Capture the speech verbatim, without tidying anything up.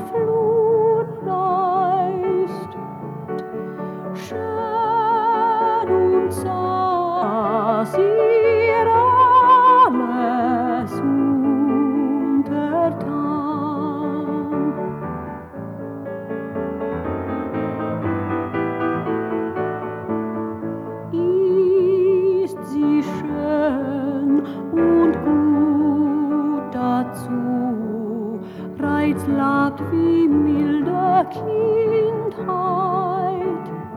Flut reißt. Schön und zart, dass ihr alles untertan. Ist sie schön und gut dazu, Reiz labt wie milde Kindheit.